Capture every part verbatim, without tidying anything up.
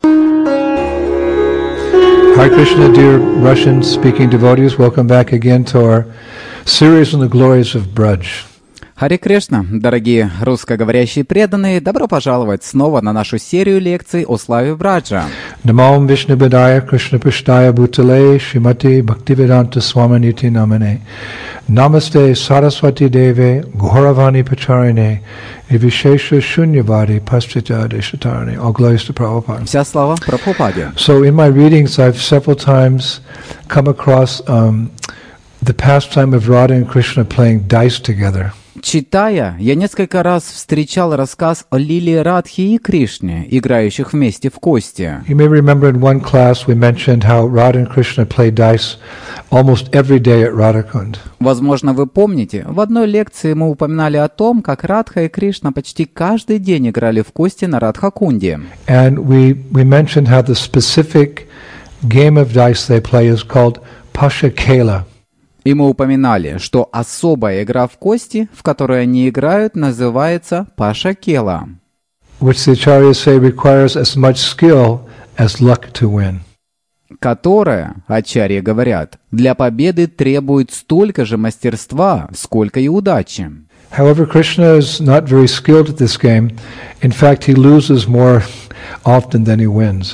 Hare Krishna, dear Russian-speaking devotees, welcome back again to our series on the glories of Braj. Харе Кришна, дорогие русскоговорящие преданные, добро пожаловать снова на нашу серию лекций о славе Браджа. Намам Вишну Бедая Кришна Пиштая Бутале Шримати Бхактивиданта Сваманити Намане Намасте Сарасвати Деве Гхоравани Пачарине Vishesha Shunyavadi Paschita Deshatarani. All glories to Prabhupada. Вся слава Прабхупаде. So in my readings I've several times come across um, the pastime of Radha and Krishna playing dice together. Читая, я несколько раз встречал рассказ о Лиле Радхи и Кришне, играющих вместе в кости. You may remember in one class we mentioned how Radha and Krishna play dice almost every day at Radhakund. Возможно, вы помните, в одной лекции мы упоминали о том, как Радха и Кришна почти каждый день играли в кости на Радхакунде. And we, we mentioned how the specific game of dice they play is called Pashakela. И мы упоминали, что особая игра в кости, в которой они играют, называется Пашакела, which the acharyas say requires as much skill as luck to win. которая, ачарьи говорят, для победы требует столько же мастерства, сколько и удачи. However, Krishna is not very skilled at this game. In fact, he loses more often than he wins.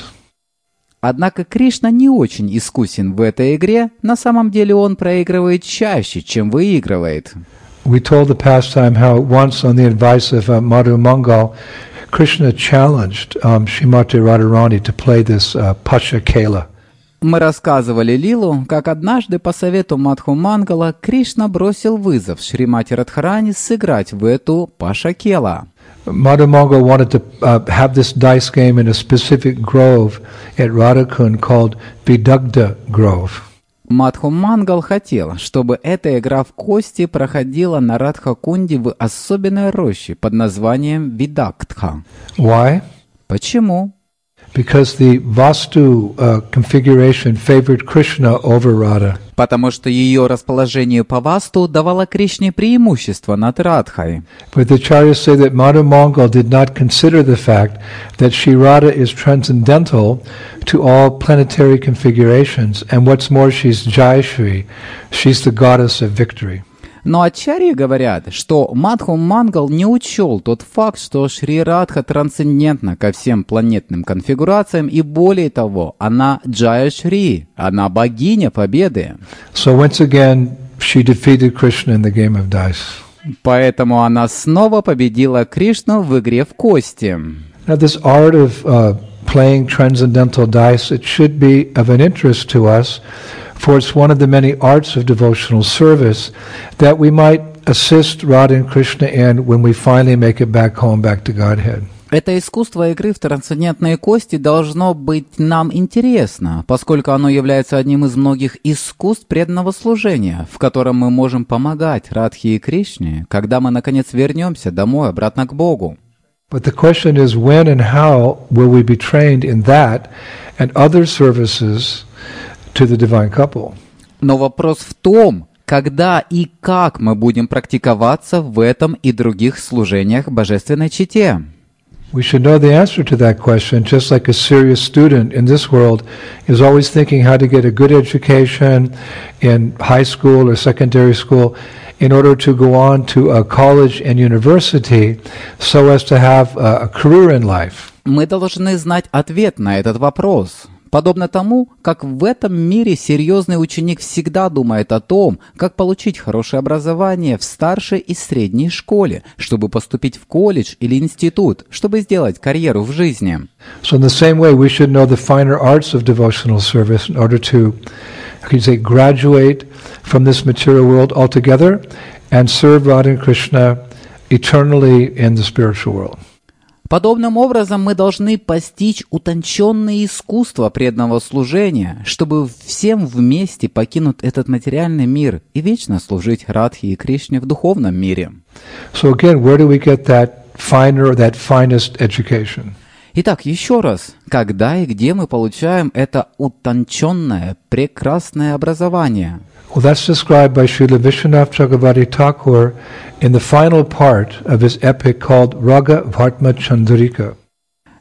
Однако Кришна не очень искусен в этой игре, на самом деле он проигрывает чаще, чем выигрывает. We told the pastime how once on the advice of uh, Madhu Mangal, Krishna challenged um, Srimati Radharani to play this uh, Pashakela. Мы рассказывали Лилу, как однажды по совету Мадху Мангала Кришна бросил вызов Шримати Радхарани сыграть в эту Пашакела. Madhu Mangal wanted to uh, have this dice game in a specific grove at Radhakund called Vidagdha Grove. Мадху Мангал хотел, чтобы эта игра в кости проходила на Радхакунде в особенной роще под названием Видактха. Why? Почему? Because the Vastu uh, configuration favored Krishna over Radha. Потому что ее расположение по Васту давало Кришне преимущество над Радхой. But the acharyas say that Madhu Mangal did not consider the fact that Shri Radha is transcendental to all planetary configurations, and what's more, she's Jayashri, she's the goddess of victory. Но ачарьи говорят, что Мадху Мангал не учел тот факт, что Шри Радха трансцендентна ко всем планетным конфигурациям, и более того, она Джая Шри, она богиня победы. So once again, she defeated Krishna in the game of dice. Поэтому она снова победила Кришну в игре в кости. Now this art of uh, playing transcendental dice, it should be of an interest to us, for it's one of the many arts of devotional service that we might assist Radha and Krishna in when we finally make it back home, back to Godhead. Это искусство игры в трансцендентные кости должно быть нам интересно, поскольку оно является одним из многих искусств преданного служения, в котором мы можем помогать Радхе и Кришне, когда мы наконец вернемся домой, обратно к Богу. But the question is, when and how will we be trained in that and other services to the divine couple? Но вопрос в том, когда и как мы будем практиковаться в этом и других служениях божественной чете. We should know the answer to that question, just like a serious student in this world is always thinking how to get a good education in high school or secondary school in order to go on to a college and university so as to have a career in life. Мы должны знать ответ на этот вопрос. Подобно тому, как в этом мире серьезный ученик всегда думает о том, как получить хорошее образование в старшей и средней школе, чтобы поступить в колледж или институт, чтобы сделать карьеру в жизни. So in the same way, we should know the finer arts of devotional service in order to, how can you say, graduate from this material world altogether and serve Radha and Krishna eternally in the spiritual world. Подобным образом мы должны постичь утонченные искусства преданного служения, чтобы всем вместе покинуть этот материальный мир и вечно служить Радхе и Кришне в духовном мире. So again, where do we get that finer, that finest education? Итак, еще раз, когда и где мы получаем это утонченное, прекрасное образование? Well, that's described by Srila Vishwanath Chakravarti Thakur in the final part of his epic called Raga Vartma Chandrika.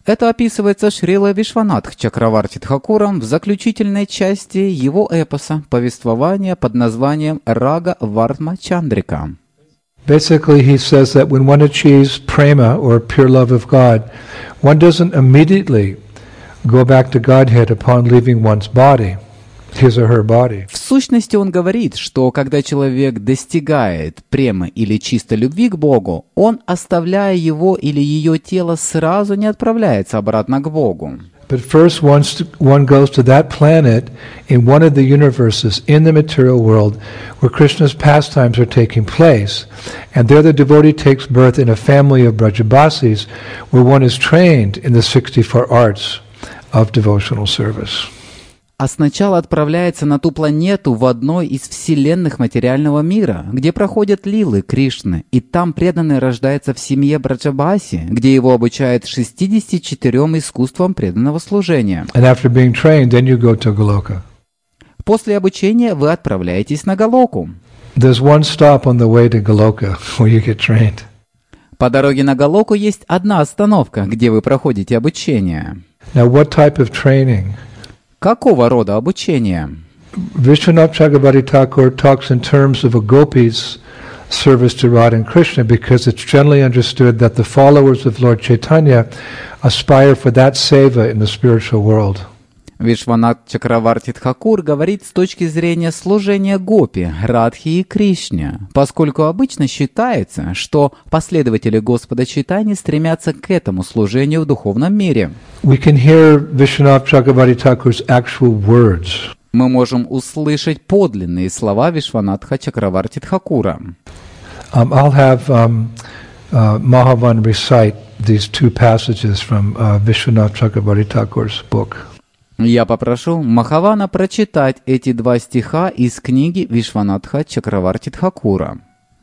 Это описывается Шрила Вишванатх Чакраварти Тхакуром в заключительной части его эпоса повествования под названием «Рага Вартма Чандрика». Basically, he says that when one achieves prema, or pure love of God, one doesn't immediately go back to Godhead upon leaving one's body, his or her body. В сущности, он говорит, что когда человек достигает премы или чистой любви к Богу, он, оставляя его или ее тело, сразу не отправляется обратно к Богу. But first, once to, one goes to that planet in one of the universes in the material world where Krishna's pastimes are taking place, and there the devotee takes birth in a family of Brajabasis where one is trained in the sixty-four arts of devotional service. А сначала отправляется на ту планету в одной из вселенных материального мира, где проходят лилы Кришны, и там преданный рождается в семье Браджабаси, где его обучают шестидесяти четырем искусствам преданного служения. And after being trained, then you go to Goloka. После обучения вы отправляетесь на Галоку. There's one stop on the way to Goloka where you get trained. По дороге на Галоку есть одна остановка, где вы проходите обучение. Now, what type of training? Какого рода обучение? Vishwanath Chakrabarti Thakur talks in terms of a gopi's service to Radha and Krishna because it's generally understood that the followers of Lord Chaitanya aspire for that seva in the spiritual world. Вишванат Чакраварти Тхакур говорит с точки зрения служения гопи, Радхи и Кришне, поскольку обычно считается, что последователи Господа Чайтаньи стремятся к этому служению в духовном мире. We can hear Vishwanath Chakrabarti Thakur's actual words. Мы можем услышать подлинные слова Вишванатха Чакраварти Тхакура. Um, I'll have um, uh, Mahavan recite these two passages from uh, Vishwanath Chakrabarti Thakur's book. Я попрошу Махавана прочитать эти два стиха из книги Вишванатха Чакраварти Тхакура.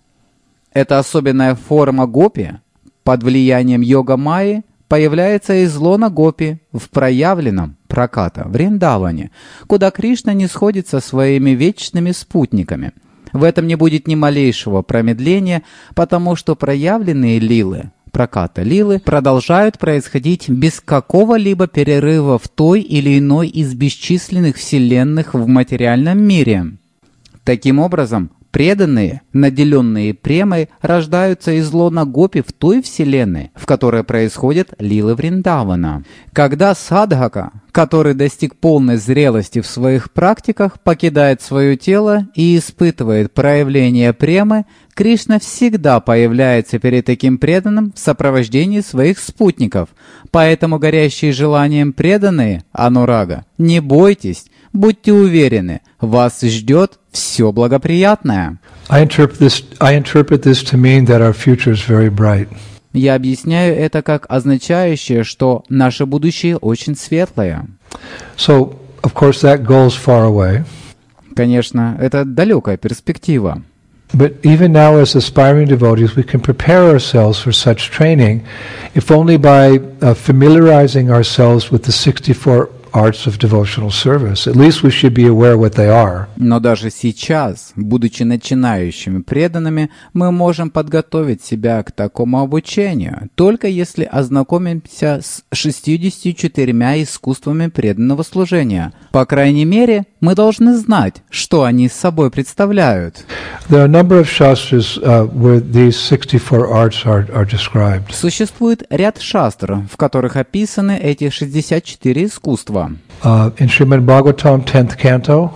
Эта особенная форма гопи под влиянием йога-майи появляется из лона гопи в проявленном праката Вриндаване, куда Кришна не сходит со своими вечными спутниками. В этом не будет ни малейшего промедления, потому что проявленные лилы проката лилы продолжают происходить без какого-либо перерыва в той или иной из бесчисленных вселенных в материальном мире. Таким образом, преданные, наделенные премой, рождаются из лона гопи в той вселенной, в которой происходят лилы Вриндавана. Когда садхака, который достиг полной зрелости в своих практиках, покидает свое тело и испытывает проявление премы, Кришна всегда появляется перед таким преданным в сопровождении своих спутников. Поэтому горящие желанием преданные, анурага, не бойтесь, будьте уверены, вас ждет все благоприятное. I interpret this, I interpret this to mean that our future is very bright. Я объясняю это как означающее, что наше будущее очень светлое. So, of course, that goal is far away. Конечно, это далекая перспектива. But even now, as aspiring devotees, we can prepare ourselves for such training, if only by uh, familiarizing ourselves with the sixty-four arts of devotional service. At least we should be aware what they are. Но даже сейчас, будучи начинающими преданными, мы можем подготовить себя к такому обучению, только если ознакомимся с шестьюдесятью четырьмя искусствами преданного служения. По крайней мере, мы должны знать, что они собой представляют. There are a number of shastras uh, where these sixty-four arts are, are described. Существует ряд шастр, в которых описаны эти шестьдесят четыре искусства. Uh, in Srimad Bhagavatam, tenth canto,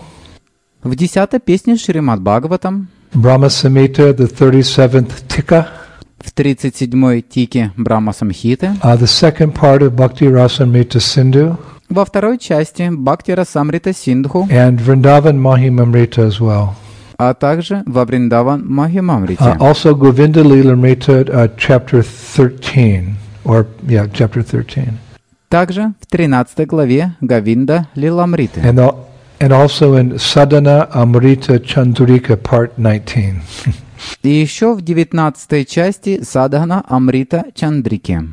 В десятой песне Шримад Бхагаватам, Brahma Samhita, the thirty-seventh Tika, в тридцать седьмой тике Брахма Самхиты, uh, the second part of Bhakti Rasamrita Sindhu, во второй части Бхакти Расамрита Синдху, and Vrindavan Mahimamrita as well. а также во Вриндаван Махимамрите. Uh, also Govinda Lilamrita, uh, chapter thirteen, or, yeah, chapter thirteen. Также в тринадцатой главе Говинда Лиламриты. And, al- and also in Sadhana Amrita Chandrika, part nineteen. И еще в девятнадцатой части Садхана Амрита Чандрики.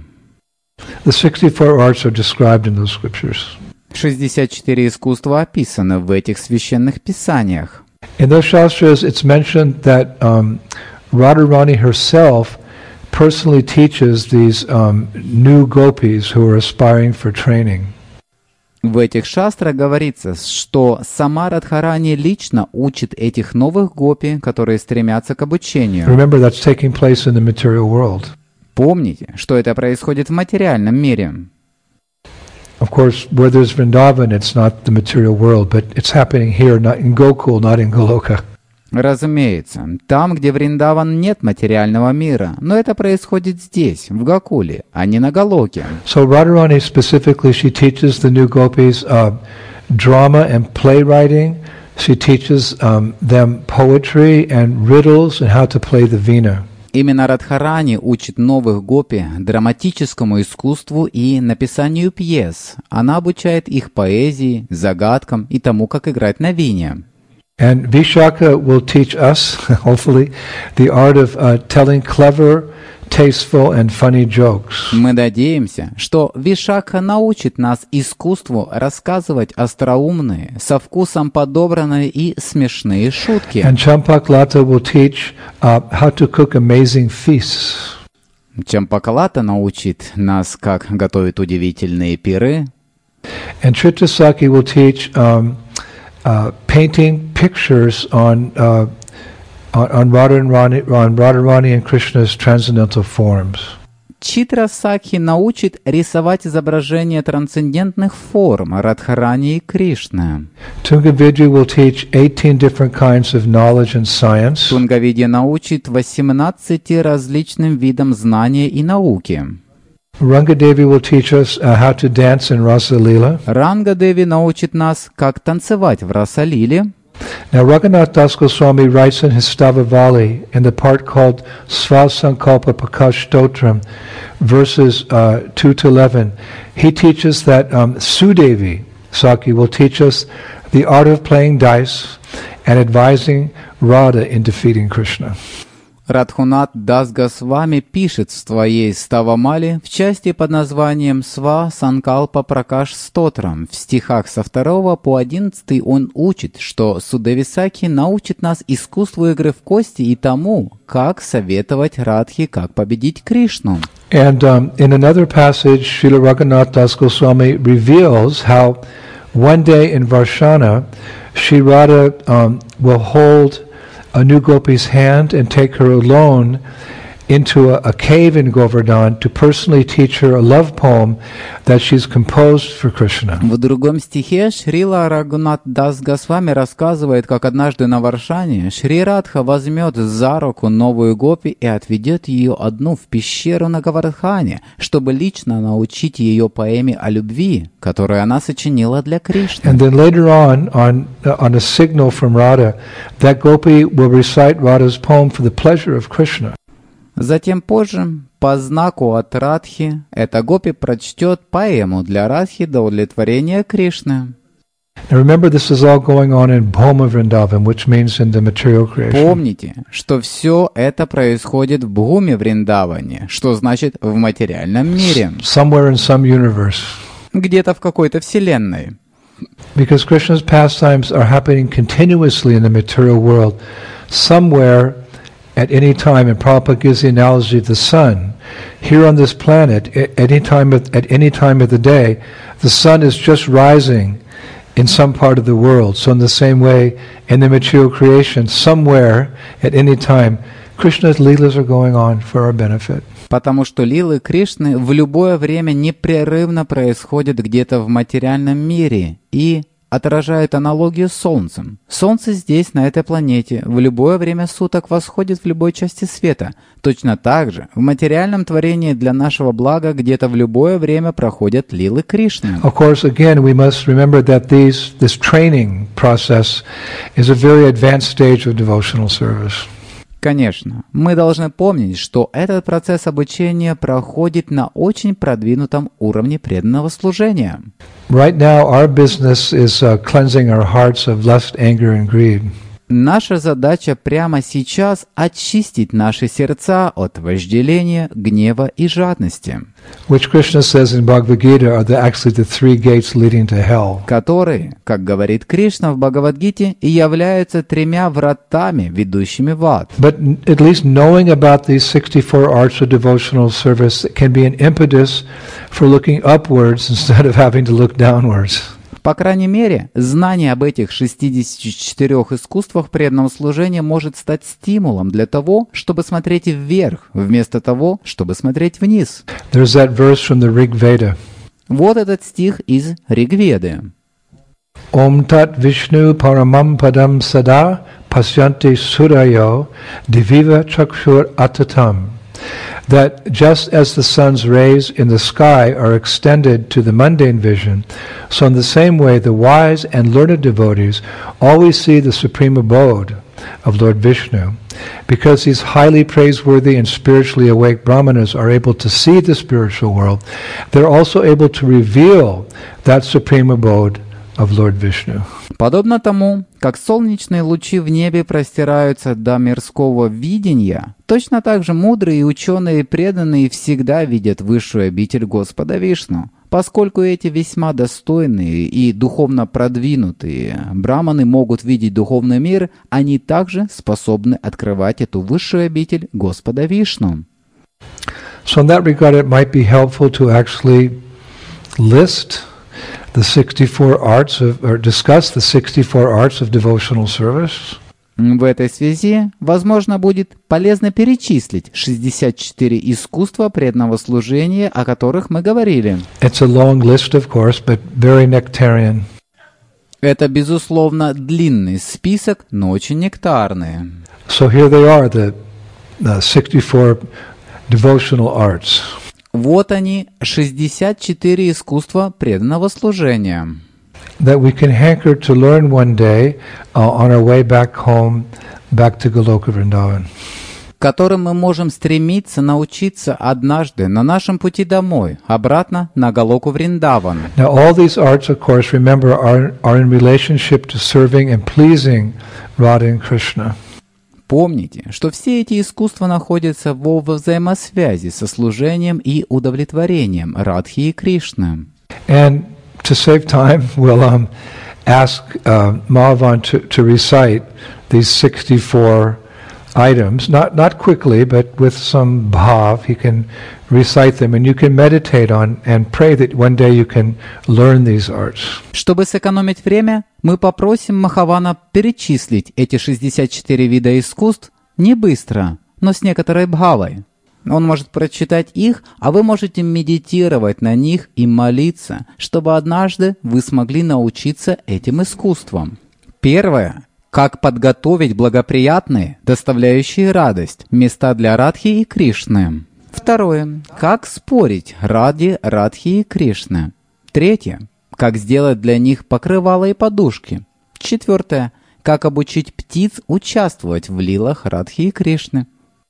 The sixty-four arts are described in those scriptures. шестьдесят четыре искусства описаны в этих священных писаниях. In those shastras, it's mentioned that um, Radharani herself personally teaches these um, new gopis who are aspiring for training. В этих шастрах говорится, что сама Радхарани лично учит этих новых гопи, которые стремятся к обучению. Remember, that's taking place in the material world. Помните, что это происходит в материальном мире. Of course, where there's Vrindavan, it's not the material world, but it's happening here, not in Gokul, not in Goloka. Разумеется, там, где Вриндаван, нет материального мира, но это происходит здесь, в Гокуле, а не на Галоке. So Radharani specifically, she teaches the new gopis uh, drama and playwriting. She teaches um, them poetry and riddles and how to play the veena. Именно Радхарани учит новых гопи драматическому искусству и написанию пьес. Она обучает их поэзии, загадкам и тому, как играть на вине. And Vishaka will teach us, hopefully, the art of uh, telling clever, tasteful and funny jokes. Мы надеемся, что Вишакха научит нас искусству рассказывать остроумные, со вкусом подобранные и смешные шутки. And Champaklata will teach uh, how to cook amazing feasts. Чампаклата научит нас, как готовить удивительные пиры. And Tritasaki will teach um, uh, painting pictures on uh, on, on Radharani, on Radharani and Krishna's transcendental forms. Читра Сакхи научит рисовать изображения трансцендентных форм Радхарани и Кришны. Tungavidya will teach eighteen different kinds of knowledge and science. Тунгавидья научит восемнадцати различным видам знания и науки. Rangadevi will teach us uh, how to dance in Rasa Leela. Ранга-деви научит нас, как танцевать в Раса-лиле. Now, Raghunath Das Goswami writes in his Stavavali, in the part called Svasankalpa Prakash Stotram, verses uh, two to eleven, he teaches that um, Sudevi Saki will teach us the art of playing dice and advising Radha in defeating Krishna. Радхунат Дас Госвами пишет в своей Ставамали в части под названием «Сва Санкалпа Пракаш Стотрам». В стихах со второго по одиннадцатый он учит, что Судевисаки научит нас искусству игры в кости и тому, как советовать Радхе, как победить Кришну. And um, in another passage, Srila Raghunath Das Goswami reveals how one day in Varshana, Shri Radha um, will hold a new gopi's hand and take her alone into a, a cave in Govardhan to personally teach her a love poem that she's composed for Krishna. В другом стихе Шрила Рагунат Дас Госвами рассказывает, как однажды на Варшане Шри Радха возьмет за руку новую гопи и отведет ее одну в пещеру на Гавардхане, чтобы лично научить ее поэме о любви, которую она сочинила для Кришны. And then later on, on, uh, on a signal from Radha, that gopi will recite Radha's poem for the pleasure of Krishna. Затем позже, по знаку от Радхи, эта гопи прочтет поэму для Радхи до удовлетворения Кришны. Now remember, this is all going on in Bhoma Vrindavan, which means in the material creation. Помните, что все это происходит в Бхуме Вриндаване, что значит в материальном мире, Somewhere in some universe. где-то в какой-то вселенной. Because Krishna's pastimes are happening continuously in the material world, somewhere at any time, and Prabhupada gives the analogy of the sun. Here on this planet, at any time of, at any time of the day, the sun is just rising in some part of the world. So in the same way, in the material creation, somewhere, at any time, Krishna's leelas are going on for our benefit. Потому что лилы Кришны в любое время непрерывно происходят где-то в материальном мире и отражают аналогию с Солнцем. Солнце здесь, на этой планете, в любое время суток восходит в любой части света. Точно так же в материальном творении для нашего блага где-то в любое время проходят лилы Кришны. Of course, again, we must remember that these, this training process is a very advanced stage of devotional service. Конечно, мы должны помнить, что этот процесс обучения проходит на очень продвинутом уровне преданного служения. Right now, our business is uh, cleansing our hearts of lust, anger, and greed. Наша задача прямо сейчас очистить наши сердца от вожделения, гнева и жадности, which Krishna says in Bhagavad Gita are the, actually the three gates leading to hell. которые, как говорит Кришна в Бхагавад-гите, и являются тремя вратами, ведущими в ад. But at least knowing about these sixty-four arts of devotional service can be an impetus for looking upwards instead of having to look downwards. По крайней мере, знание об этих шестидесяти четырёх искусствах преданного служения может стать стимулом для того, чтобы смотреть вверх, вместо того, чтобы смотреть вниз. There's that verse from the Rig Veda. Вот этот стих из Ригведы. Om tat Vishnu paramam padam sada pasyanti surayo diviva chakshur atatam. That just as the sun's rays in the sky are extended to the mundane vision, so in the same way the wise and learned devotees always see the supreme abode of Lord Vishnu. Because these highly praiseworthy and spiritually awake brahmanas are able to see the spiritual world, they're also able to reveal that supreme abode of Lord Vishnu. Подобно тому, как солнечные лучи в небе простираются до мирского видения, точно так же мудрые и ученые и преданные всегда видят высшую обитель Господа Вишну. Поскольку эти весьма достойные и духовно продвинутые браманы могут видеть духовный мир, они также способны открывать эту высшую обитель Господа Вишну. So in that regard, it might be helpful to actually list the sixty-four arts of, or discuss the sixty-four arts of devotional service. В этой связи, возможно, будет полезно перечислить шестьдесят четыре искусства преданного служения, о которых мы говорили. It's a long list, of course, but very nectarian. Это, безусловно, длинный список, но очень нектарный. So here they are, the, the sixty-four devotional arts. Вот они, шестьдесят четыре искусства преданного служения, that we can hanker to learn one day uh, on our way back home, back to Goloka Vrindavan. которым мы можем стремиться научиться однажды на нашем пути домой, обратно на Галоку Вриндаван. Now all these arts, of course, remember, are, are in relationship to serving and pleasing Radha and Krishna. Помните, что все эти искусства находятся во взаимосвязи со служением и удовлетворением Радхи и Кришны. And to save time, we'll um, ask uh, Madhavan to, to recite these sixty-four items, not not quickly, but with some bhav. He can recite them, and you can meditate on and pray that one day you can learn these arts. Чтобы сэкономить время, мы попросим Махавана перечислить эти шестьдесят четыре вида искусств не быстро, но с некоторой бхавой. Он может прочитать их, а вы можете медитировать на них и молиться, чтобы однажды вы смогли научиться этим искусствам. Первое. Как подготовить благоприятные, доставляющие радость, места для Радхи и Кришны. Второе. Как спорить ради Радхи и Кришны. Третье. Как сделать для них покрывало и подушки. Четвертое. Как обучить птиц участвовать в лилах Радхи и Кришны.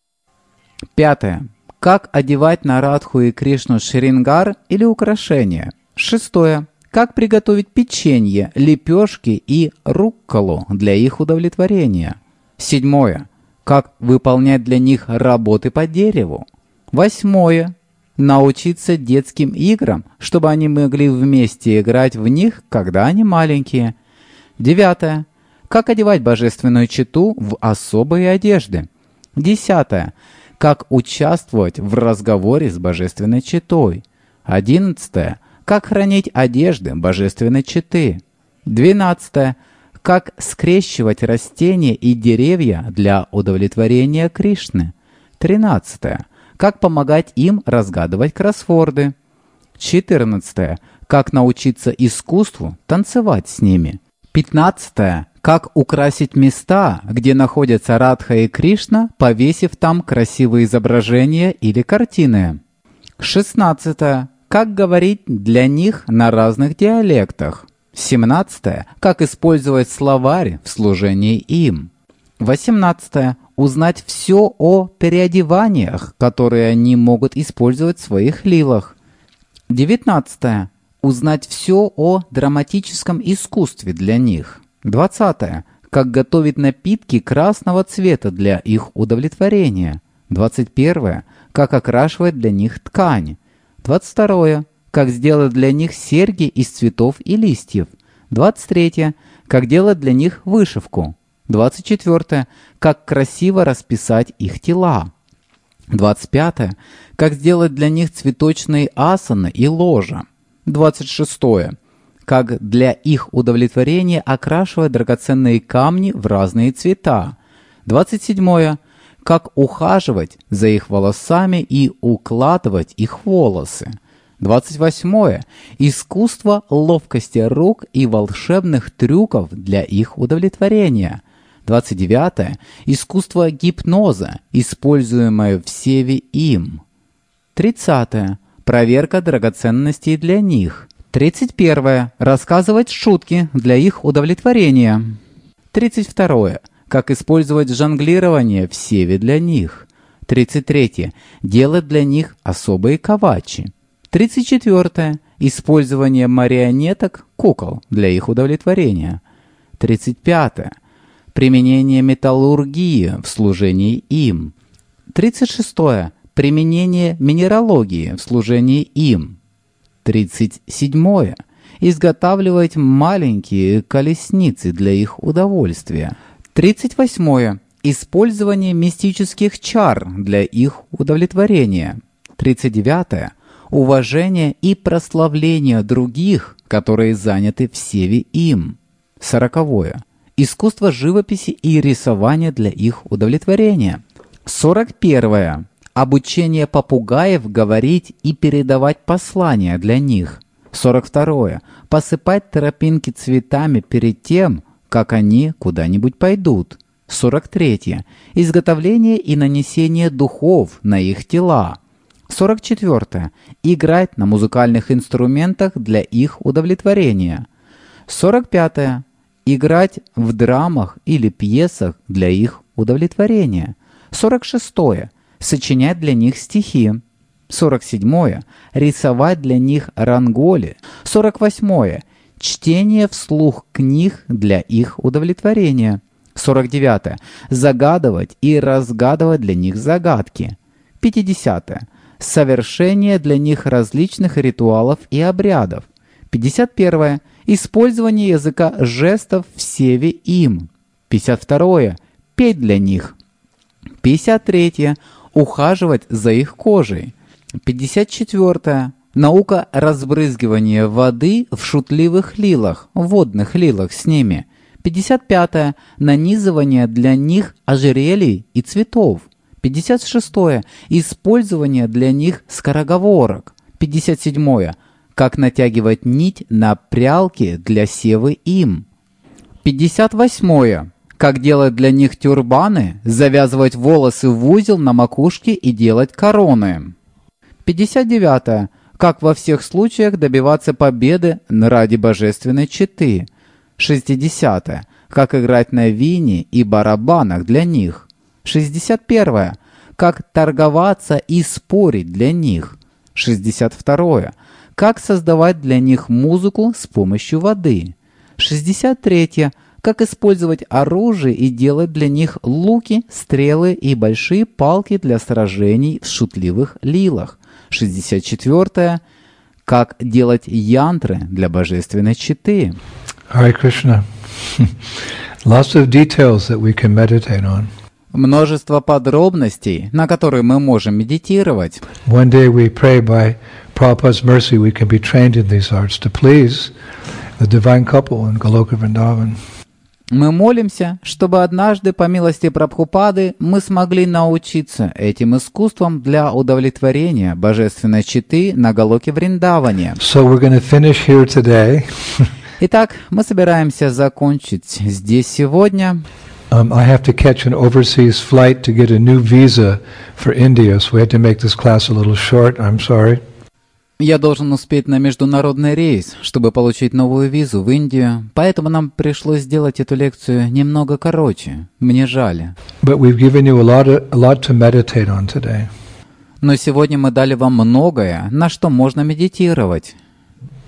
Пятое. Как одевать на Радху и Кришну шрингар или украшения. Шестое. Как приготовить печенье, лепешки и рукколу для их удовлетворения. Седьмое. Как выполнять для них работы по дереву. Восьмое. Научиться детским играм, чтобы они могли вместе играть в них, когда они маленькие. Девятое. Как одевать божественную чету в особые одежды. Десятое. Как участвовать в разговоре с божественной четой. Одиннадцатое. Как хранить одежды божественной четы. Двенадцатое. Как скрещивать растения и деревья для удовлетворения Кришны. Тринадцатое. Как помогать им разгадывать кроссворды. Четырнадцатое. Как научиться искусству танцевать с ними. Пятнадцатое. Как украсить места, где находятся Радха и Кришна, повесив там красивые изображения или картины. Шестнадцатое. Как говорить для них на разных диалектах. Семнадцатое. Как использовать словарь в служении им. Восемнадцатое. Узнать все о переодеваниях, которые они могут использовать в своих лилах. Девятнадцатое. Узнать все о драматическом искусстве для них. Двадцатое. как готовить напитки красного цвета для их удовлетворения. двадцать первое. Как окрашивать для них ткань. двадцать второе. Как сделать для них серьги из цветов и листьев. двадцать третье. Как делать для них вышивку. двадцать четвертое. Как красиво расписать их тела. двадцать пятое. Как сделать для них цветочные асаны и ложа. двадцать шестое. Как для их удовлетворения окрашивать драгоценные камни в разные цвета. двадцать седьмое. Как ухаживать за их волосами и укладывать их волосы. двадцать восьмое. Искусство ловкости рук и волшебных трюков для их удовлетворения. двадцать девятое. Искусство гипноза, используемое в севе им. тридцатое. Проверка драгоценностей для них. тридцать первое. Рассказывать шутки для их удовлетворения. тридцать второе. Как использовать жонглирование в севе для них. тридцать третье. Делать для них особые кавачи. тридцать четвертое. Использование марионеток, кукол для их удовлетворения. тридцать пятое. Применение металлургии в служении им. тридцать шестое. Применение минералогии в служении им. тридцать седьмое. Изготавливать маленькие колесницы для их удовольствия. тридцать восьмое. Использование мистических чар для их удовлетворения. тридцать девятое. Уважение и прославление других, которые заняты в севе им. сороковое. Искусство живописи и рисования для их удовлетворения. сорок первое. Обучение попугаев говорить и передавать послания для них. сорок второе. Посыпать тропинки цветами перед тем, как они куда-нибудь пойдут. сорок третье. Изготовление и нанесение духов на их тела. сорок четвертое. Играть на музыкальных инструментах для их удовлетворения. сорок пятое. Играть в драмах или пьесах для их удовлетворения. сорок шестое. Сочинять для них стихи. сорок седьмое. Рисовать для них ранголи. сорок восьмое. Чтение вслух книг для их удовлетворения. сорок девятое. Загадывать и разгадывать для них загадки. пятидесятое. Совершение для них различных ритуалов и обрядов. пятьдесят первое. Использование языка жестов в севе им. пятьдесят второе. Петь для них. пятьдесят третье. Ухаживать за их кожей. пятьдесят четвертое. Наука разбрызгивания воды в шутливых лилах, водных лилах с ними. пятьдесят пятое. Нанизывание для них ожерелий и цветов. пятьдесят шестое. Использование для них скороговорок. пятьдесят седьмое. Как натягивать нить на прялки для севы им. пятьдесят восьмое. Как делать для них тюрбаны, завязывать волосы в узел на макушке и делать короны. пятьдесят девятое. Как во всех случаях добиваться победы ради божественной четы. шестидесятое. Как играть на вине и барабанах для них. шестьдесят первое. Как торговаться и спорить для них. шестьдесят второе. Как создавать для них музыку с помощью воды. шестьдесят третье. Как использовать оружие и делать для них луки, стрелы и большие палки для сражений в шутливых лилах. шестьдесят четвертое. Как делать янтры для божественной четы. Hare Krishna. Lots of details that we can meditate on. Множество подробностей, на которые мы можем медитировать. One day we pray by Prabhupada's mercy we can be trained in these arts to please the divine couple in Goloka Vrindavan. Мы молимся, чтобы однажды, по милости Прабхупады, мы смогли научиться этим искусствам для удовлетворения божественной четы на Галоке Вриндаване. So we're going to finish here today. Итак, мы собираемся закончить здесь сегодня. Um, I have to catch an overseas flight to get a new visa for India, so we had to make this class a little short. I'm sorry. Я должен успеть на международный рейс, чтобы получить новую визу в Индию, поэтому нам пришлось сделать эту лекцию немного короче. Мне жаль. But we've given you a lot, of, a lot to meditate on today. Но сегодня мы дали вам многое, на что можно медитировать.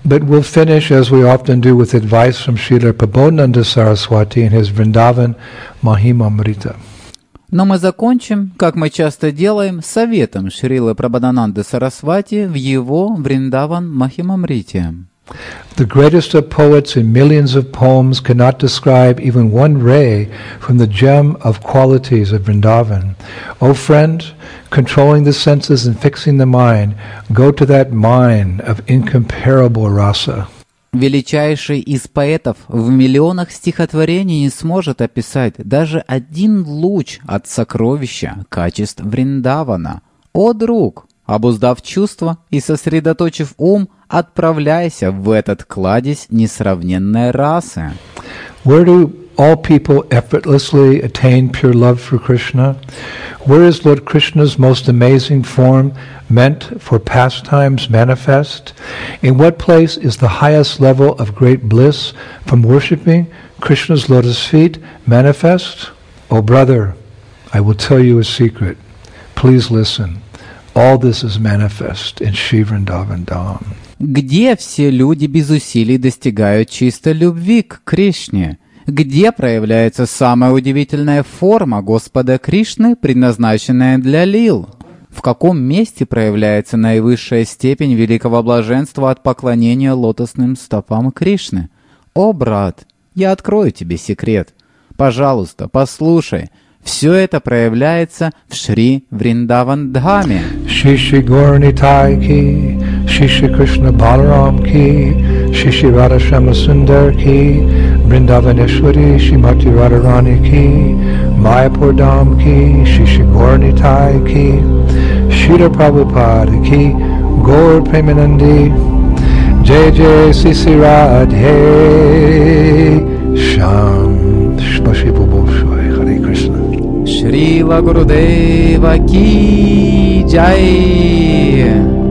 But we'll finish, as we often do, with advice from Srila Prabodhananda Saraswati in his Vrindavan Mahimamrita. Но мы закончим, как мы часто делаем, советом Шрилы Прабодхананды Сарасвати в его Вриндаван Махимамрите. The greatest of poets in millions of poems cannot describe even one ray from the gem of qualities of Vrindavan. O friend, controlling the senses and fixing the mind, go to that mine of incomparable rasa. Величайший из поэтов в миллионах стихотворений не сможет описать даже один луч от сокровища качеств Вриндавана. О, друг, обуздав чувства и сосредоточив ум, отправляйся в этот кладезь несравненной расы. Where do all people effortlessly attain pure love for Krishna? Where is Lord Krishna's most amazing form meant for pastimes manifest? In what place is the highest level of great bliss from worshipping Krishna's lotus feet manifest? Oh brother, I will tell you a secret. Please listen. All this is manifest in Shri Vrindavan Dham. Где все люди без усилий достигают чистой любви к Кришне? Где проявляется самая удивительная форма Господа Кришны, предназначенная для лил? В каком месте проявляется наивысшая степень великого блаженства от поклонения лотосным стопам Кришны? О, брат, я открою тебе секрет. Пожалуйста, послушай. Все это проявляется в Шри Вриндаван Дхаме. Shri Shri Gaur Nitai ki, Shri Shri Krishna Balaram ki, Shri Shri Radha Shama Sundar ki, Vrindavaneshwari Shrimati Radharani ki, Mayapur Dham ki, Shri Shri Gaur Nitai ki, Srila Prabhupada ki, Gaur Premanandi, Jai Jai Sisi Radhe Sham Spasibo Bhushoy Hare Krishna. Шрила Гурудева ки джай.